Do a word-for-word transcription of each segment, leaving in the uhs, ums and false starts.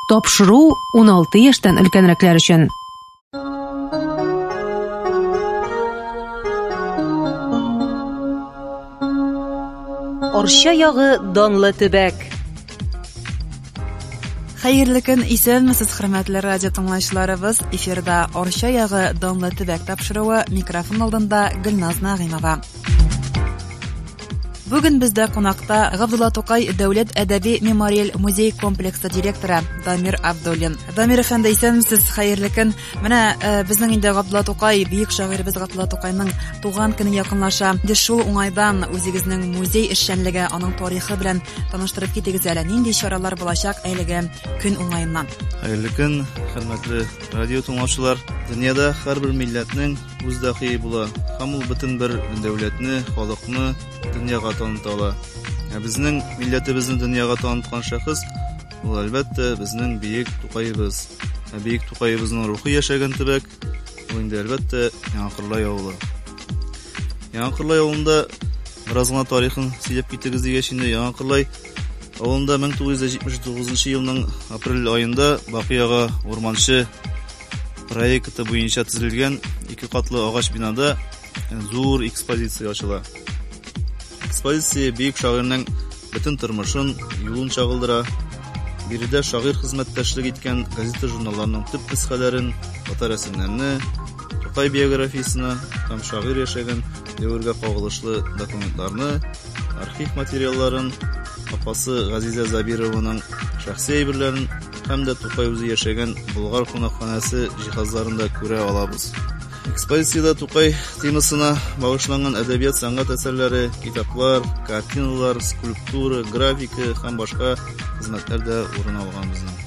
Тапшыру ун алты яшьтән өлкәнрәкләр өчен. Арча ягы данлы төбәк. Хәерле көн, исәнмесез, хөрмәтле радио тыңлаучыларыбыз. Эфирда Арча ягы данлы төбәк тапшыруы, микрофон алдында Гөлназ Нагыймова. Бүген бездә кунакта Габдулла Тукай дәүләт әдәби мемориаль музей комплексы директоры Дамир Абдуллин. Дамир әфәнде, исәнмесез, хәерле көн. Менә э, безнең инде Габдулла Тукай, бөек шагыйребез Габдулла Тукайның туган көне якынлаша. Ди шул уңайдан үзегезнең музей эшчәнлеге, аның тарихы белән таныштырып китегез әле. Нинди чаралар булачак әлеге көн уңаеннан? Хәерле көн, хөрмәтле радио тыңлаучылар. Дөньяда һәрбер милләтнең үз дәхие була. Һәм ул бөтен бер дәүләтне, халыкны дөньяга таныта ала. Ә безнең милләтебезне дөньяга таныткан шәхес ул әлбәттә безнең Бөек Тукайыбыз. Ә Бөек Тукайыбызның рухы яшәгән төбәк ул инде әлбәттә Яңакырлай авылы. Яңакырлай авылында бераз гына тарихын сөйләп китегез дигәч, инде Яңакырлай авылында мең тугыз йөз җитмеш тугызынчы елның апрель аенда Бакыяга урманчы проекты буенча төзелгән ике катлы агач бинада зур экспозиция ачыла. Экспозиция бөек шагыйрьнең бөтен тормышын, юлын чагылдыра. Биредә шагыйрь хезмәттәшлек иткән газета журналларның төп нөсхәләрен, фоторәсемнәрне, Тукай биографиясына һәм шагыйрь яшәгән дәвергә кагылышлы документларны, архив материалларын, апасы Газиза Забированың шәхси әйберләрен һәм дә Тукай үзе яшәгән Болгар кунакханәсе җиһазларында күрә алабыз. Экспозициядә Тукай темасына багышланган әдәбият, сәнгать әсәрләре, китаплар, картиналар, скульптура, графика һәм башка хезмәтләр дә урын алган безнең.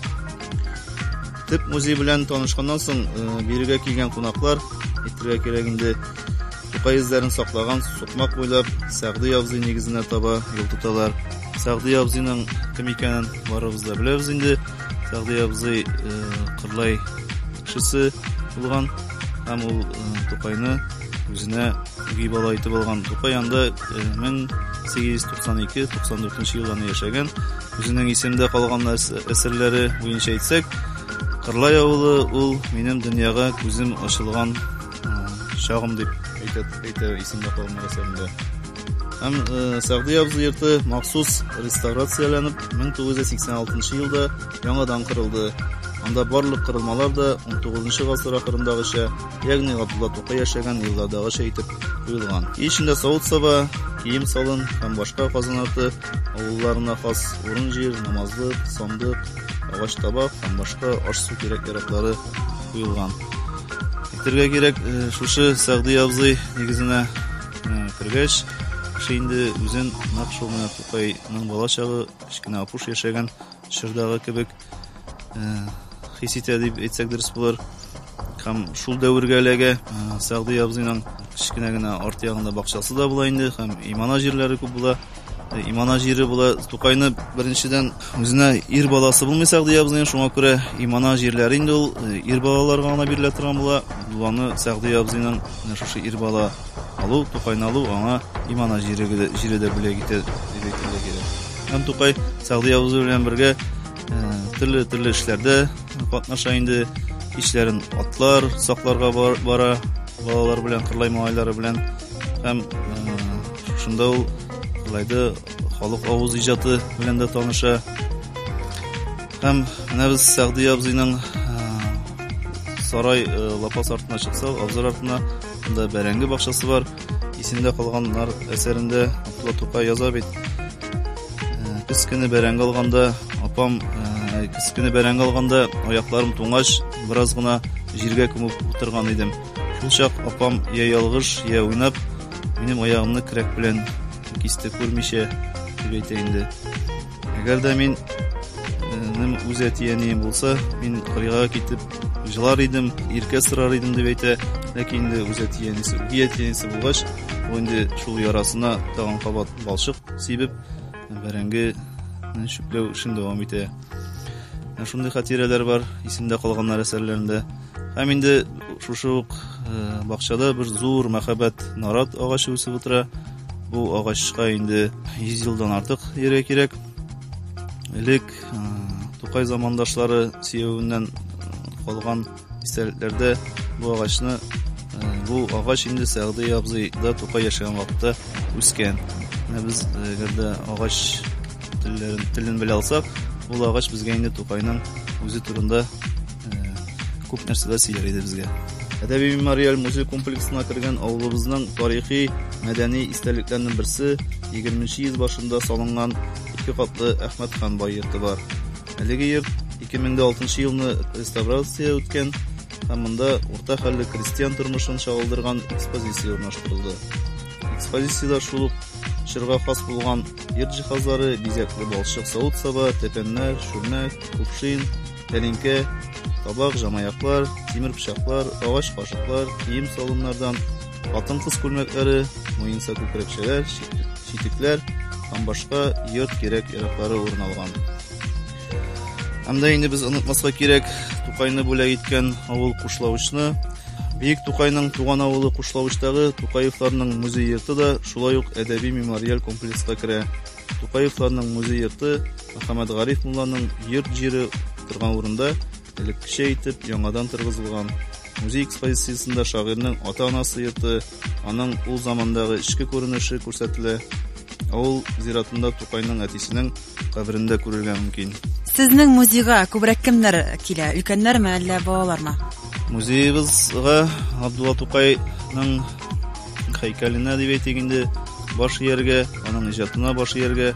Төп музей белән танышканнан соң, бирегә килгән кунаклар әйтергә кирәк инде Тукай эзләрен саклаган сукмак буйлап Сәгъди абзый нигезенә таба юл тоталар. Сәгъди абзыйның кем икәнен барыбыз да беләбез инде. Сәгъди абзый Кырлай кешесе булган. Һәм ул Тукайны үзенә үги бала итеп алган. Тукай анда мең сигез йөз туксан ике туксан дүртенче елларны яшәгән. Үзенең исемдә калган әсәрләре буенча әйтсәк, Кырлай авылы ул минем дөньяга күзем ачылган чагым дип әйтә исемдә калган әсәрендә. Һәм Сәгъди абзый йорты махсус реставрацияләнеп мең тугыз йөз сиксән алтынчы елда яңадан корылды. Анда барлык кырылмалар да он тугызынчы гасыр ахырындагыча, ягъни Габдулла Тукай яшәгән еллардагыча итеп куелган. Ичендә савыт-саба, кием салын һәм башка казанаты, авылларына хас урын җир, намазлык, сандык, агач табак һәм башка аш-су кирәк-яраклары куелган. Әйтергә кирәк, шушы Сәгъди абзый нигезенә кергәч, кеше инде үзен нәкъ шул менә Тукайның балачагы, кечкенә апуш яшәгән чордагы кебек хис итә дип әйтсәк дөрес булыр. Һәм шул дәвергә эләгә Сәгъди абзыйның кечкенә генә арт ягында бакчасы да була инде һәм имана җирләре күп була. Имана җире була. Тукайны беренчедән үзенә ир баласы булмый Сәгъди абзыйның, шуңа күрә имана җирләре инде ул ир балаларга гына бирелә торган була. Буланы Сәгъди абзыйның шушы ир бала алу, Тукайны алу аңа имана җире җире дә бүләк итә дип әйтергә кирәк. Һәм Тукай Сәгъди абзый белән бергә төрле-төрле эшләрдә катнаша инде. Кичләрен атлар сакларга бара, балалар белән, Кырлай малайлары белән. Һәм шунда ул Кырлайда халык авыз иҗаты белән дә таныша. Һәм менә без Сәгъди абзыйның сарай лапас артына чыксак, абзар артына анда бәрәңге бакчасы бар. Исендә калганнар әсәрендә Габдулла Тукай яза бит. Кескене бәрәңге алганда, апам кескене бәрәңге алганда аякларым туңгач, бераз гына җиргә күмеп утырган идем. Шул чак апам я ялгыш, я уйнап, минем аягымны кирәк белән кисте күрмичә дип әйтә инде. Әгәр дә мин нем үз әтиәнием булса, мин кырыйга китеп җылар идем, иркә сырар идем дип әйтә. Ләкин инде үз әтиәнисе, әтиәнисе булгач, ул инде шул ярасына тагын кабат балчык сибеп, бәрәңге чүпләү эшен дәвам итә. Шундый хатирәләр бар исемдә калганнар әсәрләрендә. Һәм инде шушы ук бакчада бер зур мәхәббәт нарат агачы үсеп утыра. Бу агачка инде йөз елдан артык йөрә кирәк. Элек Тукай замандашлары сөюеннән калган истәлекләрдә бу агачны, бу агач инде Сәгъди абзый да Тукай яшәгән вакытта үскән. Менә без әгәрдә агач телен телен белә алсак, ул агач безгә инде Тукайның үзе турында күп нәрсәләр сөйләр иде безгә. Әдәби мемориаль музей комплексына кергән авылыбызның тарихи, мәдәни истәлекләренең берсе егерменче йөз башында салынган ике катлы Әхмәт хан бай йорты бар. Әлеге йорт ике мең алтынчы елны реставрация үткән һәм монда урта хәлле крестьян тормышын чагылдырган экспозиция урнаштырылды. Экспозициядә шул ук чорга хас булган йорт җиһазлары, бизәкле балчык савыт саба, тәпәннәр, шүрмәк, купшин, тәлинкә, табак, җамаяклар, тимер пычаклар, агач кашыклар, кием салымнардан, хатын-кыз күлмәкләре, муенса күкрәкчәләр, читекләр һәм башка йорт кирәк-яраклары урын алган. Һәм дә инде без онытмаска кирәк Тукайны бүләк иткән авыл Кушлавычны. Бөек Тукайның туган авылы Кушлавычтагы Тукаевларның музей йорты да шулай ук әдәби мемориаль комплекска керә. Тукаевларның музей йорты Мөхәммәд Гариф мулланың йорт җире торган урында элеккечә итеп яңадан торгызылган. Музей экспозициясендә шагыйрьнең ата-анасы йорты, аның ул замандагы эчке күренеше күрсәтелә. Авыл зиратында Тукайның әтисенең каберендә күрергә мөмкин. Сезнең музейга күбрәк кемнәр килә? Өлкәннәрме, әллә балалармы? Музейыбызга Габдулла Тукайның һәйкәленә дип әйтик инде баш ияргә, аның иҗатына баш ияргә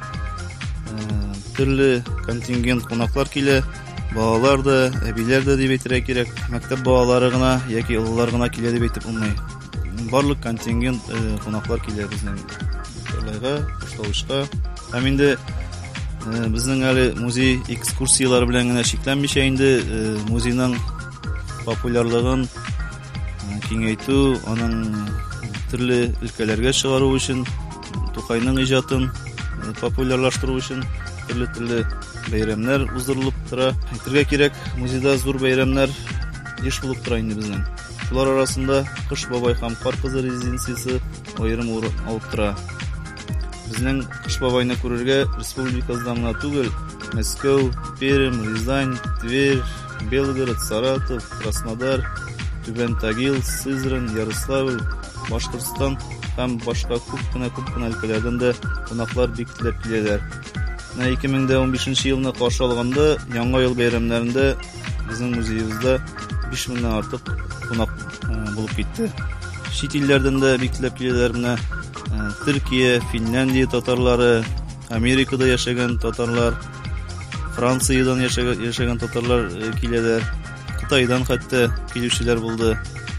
төрле контингент кунаклар килә. Балалар да, әбиләр дә дип әйтергә кирәк. Мәктәп балалары гына яки уллар гына килә дип әйтеп булмый. Барлык контингент кунаклар килә безнең Кушлавычка, Кушлавычка. Һәм инде безнең әле музей экскурсиялары белән генә шикләнмичә инде музейның популярлыгын киңәйтү, аның төрле өлкәләргә чыгару өчен, Тукайның иҗатын популярлаштыру өчен төрле-төрле бәйрәмнәр уздырылып тора. Әйтергә кирәк, музейда зур бәйрәмнәр еш булып тора инде безнең. Шулар арасында Кыш бабай һәм Кар кызы резиденциясе аерым урын алып тора. Безнең Кыш бабайны күрергә республикабыздан гына түгел, Мәскәү, Пермь, Рязань, Тверь, Белгород, Саратов, Краснодар, Түбән Тагил, Сызрань, Ярославль, Башкортстан һәм башка күп кенә күп кенә өлкәләрдән дә кунаклар бик теләп киләләр. ике мең унбишенче елны каршы алганда, яңа ел бәйрәмнәрендә безнең музеебызда биш меңнән артык кунак булып китте. Чит илләрдән дә бик теләп киләләр. Менә Төркия, Финляндия татарлары, Америкада яшәгән татарлар, Франциядән яшәгән татарлар киләләр. Кытайдан хәтта килүчеләр булды.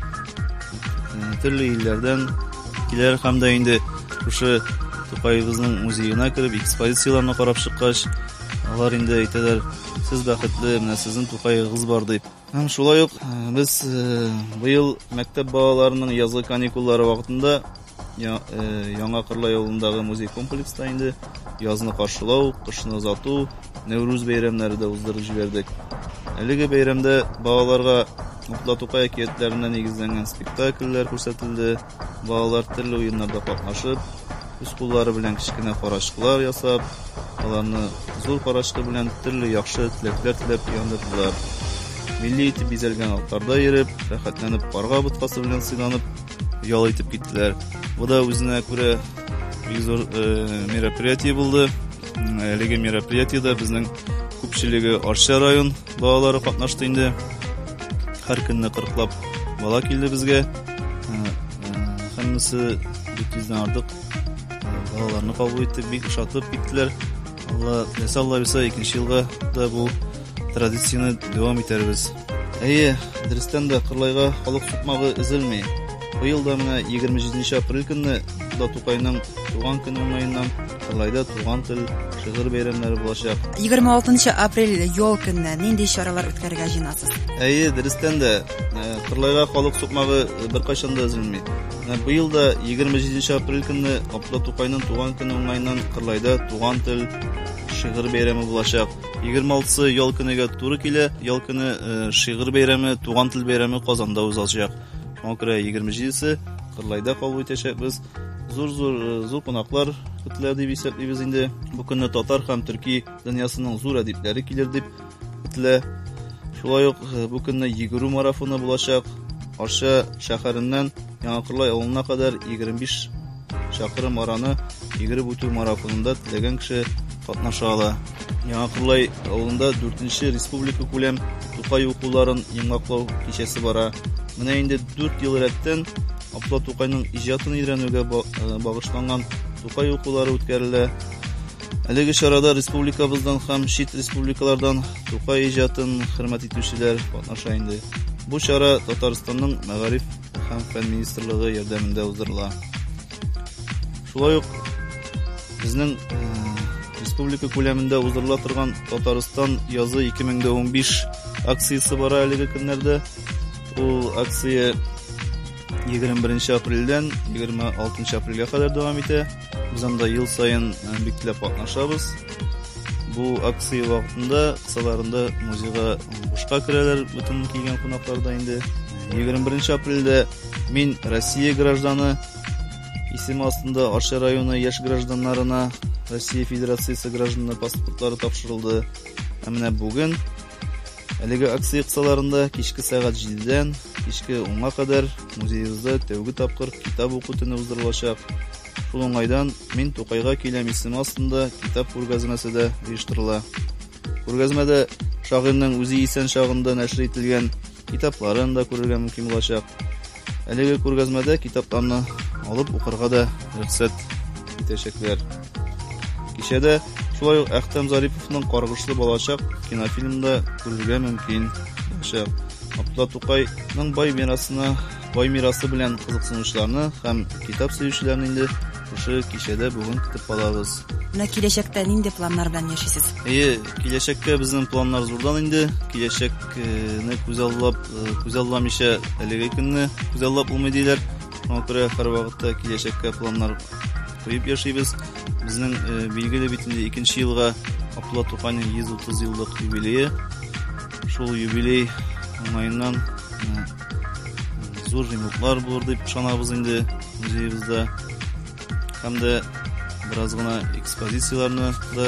Төрле илләрдән киләләр һәм дә инде шушы Тукайыбызның музеена кереп экспозицияларны карап чыккач, алар инде әйтәләр, сез бәхетле, менә сезнең Тукайыгыз бар дип. Һәм шулай ук без быел мәктәп балаларының язгы каникуллары вакытында Яңа Кырлай авылындагы музей комплекста инде язны каршылау, кышны озату, Нәүрүз бәйрәмнәре дә уздырып җибәрдек. Әлеге бәйрәмдә балаларга Габдулла Тукай әкиятләренә нигезләнгән спектакльләр күрсәтелде. Балалар төрле уеннарда катнашып, үз куллары белән кичкенә карашкылар ясап, аларны зур карашкы белән төрле яхшы теләкләр теләп яндырдылар. Милли итеп бизәлгән алтларда йөреп, рәхәтләнеп, карга боткасы белән сыйланып, ял итеп киттеләр. Бу да үзенә күрә бик зур мероприятие булды. Әлеге мероприятиедә безнең күпчелеге Арча район балалары катнашты инде. Һәр көнне кырыклап бала килде безгә. Һәммәсе бик тиздән артык балаларны кабул итеп, бик шатлып киттеләр. Алла ясалла бирсә, икенче елга да бу традицияне дәвам итәрбез. Әйе, дөрестән дә Кырлайга халык сукмагы өзелми. Быел да менә егерме җиденче апрель көнне Габдулла Тукайның туган көне уңаеннан Кырлайда туган тел шигырь бәйрәмнәре булачак. егерме алтынчы апрель ял көнне нинди чаралар үткәрергә җыенасыз? Әйе, дөрестән дә Кырлайга халык сукмагы беркайчан да өзелми. Быел да егерме җиденче апрель көнне Габдулла Тукайның туган көне уңаеннан Кырлайда туган тел шигырь бәйрәме булачак. егерме алтысы ял көнегә туры килә. Ял көне шигырь бәйрәме, туган тел бәйрәме Казанда узачак. Шуңа егерме җидесе Кырлайда кабул итәчәкбез. Зур-зур зур кунаклар көтелә дип исәплибез инде. Бу көнне татар һәм төрки дөньясының зур әдипләре килер дип көтелә. Шулай ук бу көнне йөгерү марафоны булачак. Арча шәһәреннән Яңакырлай авылына кадәр егерме биш чакрым араны йөгереп үтү марафонында теләгән кеше катнаша ала. Яңакырлай авылында дүртенче республика күләм Тукай укуларын яңаклау кичәсе бара. Менә инде дүрт ел рәттән Абдулла Тукайның иҗатын өйрәнүгә багышланган Тукай укулары үткәрелә. Әлеге чарада республикабыздан һәм чит республикалардан Тукай иҗатын хөрмәт итүчеләр катнаша инде. Бу чара Татарстанның Мәгариф һәм фән министрлыгы ярдәмендә уздырыла. Шулай ук безнең республика күләмендә уздырыла торган Татарстан язы ике мең унбиш акциясе бара әлеге көннәрдә. Ул акция егерме беренче апрельдән егерме алтынчы апрельгә кадәр дәвам итә. Без анда ел саен бик теләп катнашабыз. Бу акция вакытында кысаларында музейга бушка керәләр бөтен килгән кунаклар да инде. егерме беренче апрельдә мин Россия гражданы исеме астында Арча районы яшь гражданнарына Россия Федерациясе гражданлыгы паспортлары тапшырылды. Ә менә бүген әлеге акция кысаларында кичке сәгать җидедән кичке онга кадәр музеебызда тәүге тапкыр китап уку төне уздырылачак. Шул уңайдан мин Тукайга киләм исеме астында китап күргәзмәсе дә оештырыла. Күргәзмәдә шагыйрьнең үзе исән чагында нәшр ителгән китапларын да күрергә мөмкин булачак. Әлеге күргәзмәдә китапларны алып укырга да рөхсәт итәчәкләр. Кичәдә шулай ук Әхтәм Зариповның Каргышлы балачак кинофильмында күрергә мөмкин булачак. Абдулла Тукайның бай мирасына, бай мирасы белән кызыксынучыларны һәм китап сөючеләрне инде шушы кичәдә бүген көтеп алабыз. Менә киләчәктә нинди планнар белән яшисез? Әйе, киләчәккә безнең планнар зурдан инде. Киләчәкне күзаллап, күзалламыйча әлеге көнне күзаллап булмый диләр. Шуңа күрә һәр вакытта киләчәккә планнар куеп яшибез. Безнең билгеле бит инде икенче елга Абдулла Тукайның йөз утыз еллык юбилее. Шул юбилей уңайыннан зур ремонтлар булыр дип ышанабыз инде музеебызда. Һәм дә бераз гына экспозицияларны да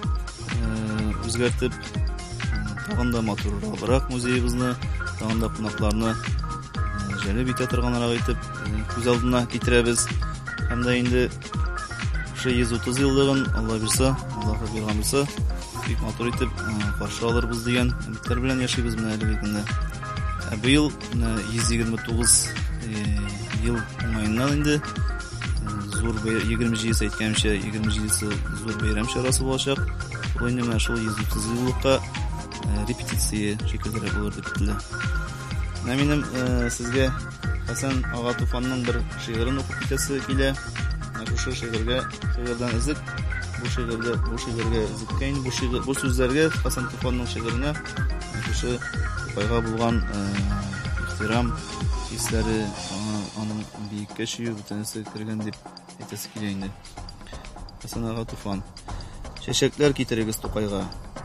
үзгәртеп, тагын да матуррак музеебызны, тагын да кунакларны җәлеп итә торганрак итеп күз алдына китерәбез. Һәм дә инде шы йөз утыз еллыгын Алла бирсә, Аллаһы биргән булса, бик матур итеп каршы алырбыз дигән өметләр белән яшибез менә әлеге көндә. Быел йөз егерме тугыз ел уңайыннан инде зур егерме җидесе әйткәнчә егерме җидесе зур бәйрәм чарасы булачак. Ул инде менә шул йөз утыз еллыкка репетиция шикелле булыр дип көтелә. Менә минем сезгә Хәсән ага Туфанның бер шигырын укып китәсе килә. Шушы шигырьгә шигырьдән изеп, бу шигырьдә, бу шигырьгә изепкән, бу шигырь, бу сүзләргә Хәсән Туфанның шигыренә шушы Тукайга булган ихтирам хисләре, аның биеккә чөю бөтенесе кергән дип әйтәсе килә инде. Хәсән ага Туфан. Чәчәкләр китерегез Тукайга.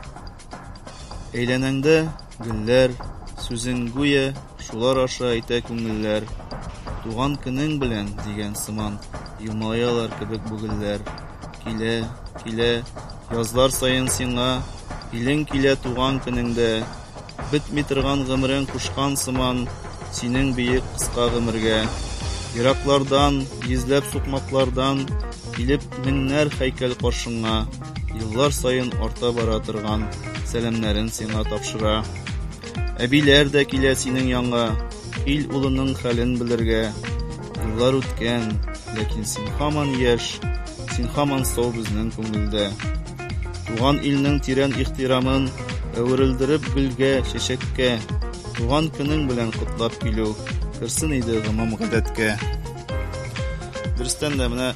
Әйләнәңдә гөлләр, сүзең гүя, шулар аша әйтә күңелләр. Туган көнең белән дигән сыман, елмаялар кебек бүгелләр. Килә, килә, язлар саен сиңа, илең килә туган көнеңдә. Бетми торган гомерең кушкан сыман, синең биек кыска гомергә. Ераклардан, йөзләп сукмаклардан, килеп меңнәр һәйкәл каршыңа. Еллар саен арта бара торган, сәламнәрен сиңа тапшыра. Әбиләр дә килә синең янга, ил улының хәлен белергә. Еллар үткән, ләкин син һаман яшь, син һаман сау безнең күңелдә. Туган илнең тирән ихтирамын әверелдереп гөлгә, чәчәккә. Туган көнең белән котлап килү, керсен иде гомум гадәткә. Дөрестән дә менә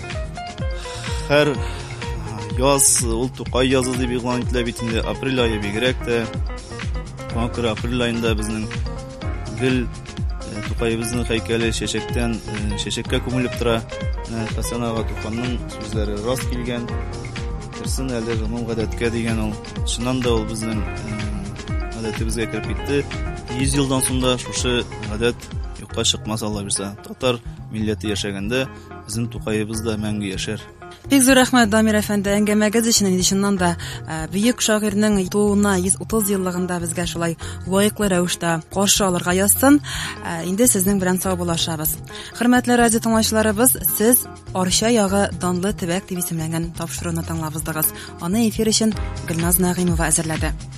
һәр яз, ул Тукай язы дип игълан ителә бит инде, апрель ае бигрәк тә. Шуңа күрә апрель аенда безнең гел Тукайыбызның һәйкәле чәчәктән чәчәккә күмелеп тора. Хәсән ага Туфанның сүзләре раст килгән. Керсен әле гомум гадәткә дигән ул. Шуннан да ул безнең гадәтебезгә кереп китте. йөз елдан соң да шушы гадәт юкка чыкмас Алла бирсә. Татар милләте яшәгәндә безнең Тукайыбыз да мәңге яшәр. Бик зур рәхмәт, Дамир әфәнде, әңгәмәгез өчен. Инде чыннан да бөек шагыйрьнең тууына йөз утыз еллыгында безгә шулай лаеклы рәвештә каршы алырга язсын. Инде сезнең белән саубуллашабыз. Хөрмәтле радио тыңлаучыларыбыз, сез Арча ягы данлы төбәк дип исемләнгән тапшыруны тыңлабыздыгыз. Аны эфир өчен Гөлназ Нәгыймова әзерләде.